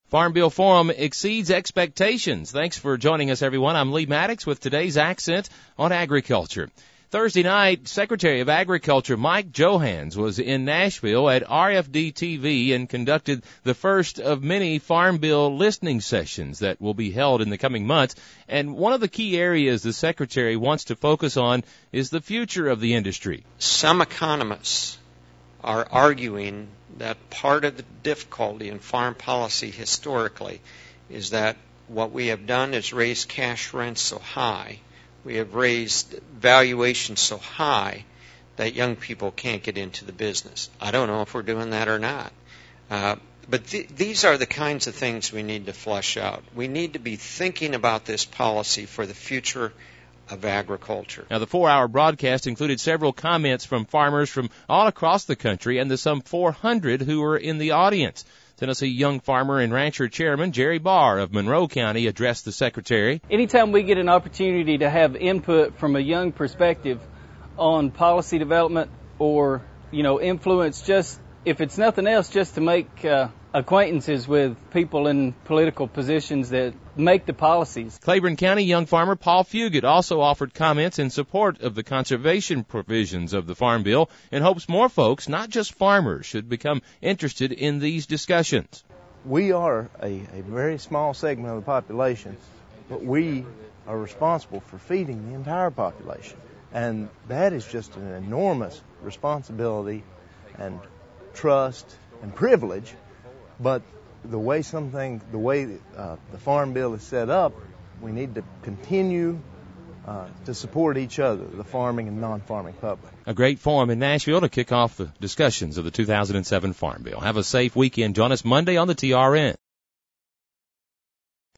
Farm Bill Forum exceeds expectations. Thanks for joining us, everyone. I'm Lee Maddox with today's accent on agriculture. Thursday night, Secretary of Agriculture Mike Johanns was in Nashville at RFD-TV and conducted the first of many Farm Bill listening sessions that will be held in the coming months. And one of the key areas the Secretary wants to focus on is the future of the industry. Some economists are arguing that part of the difficulty in farm policy historically is that what we have done is raise cash rents so high, we have raised valuations so high that young people can't get into the business. I don't know if we're doing that or not. But these are the kinds of things we need to flesh out. We need to be thinking about this policy for the future of agriculture. Now, the 4-hour broadcast included several comments from farmers from all across the country and the some 400 who were in the audience. Tennessee Young Farmer and Rancher Chairman Jerry Barr of Monroe County addressed the Secretary. Anytime we get an opportunity to have input from a young perspective on policy development or, influence, just, if it's nothing else, just to make acquaintances with people in political positions that make the policies. Claiborne County Young Farmer Paul Fugit also offered comments in support of the conservation provisions of the Farm Bill and hopes more folks, not just farmers, should become interested in these discussions. We are a very small segment of the population, but we are responsible for feeding the entire population. And that is just an enormous responsibility and trust and privilege. But the way the Farm Bill is set up, we need to continue to support each other, the farming and non-farming public. A great forum in Nashville to kick off the discussions of the 2007 Farm Bill. Have a safe weekend. Join us Monday on the TRN.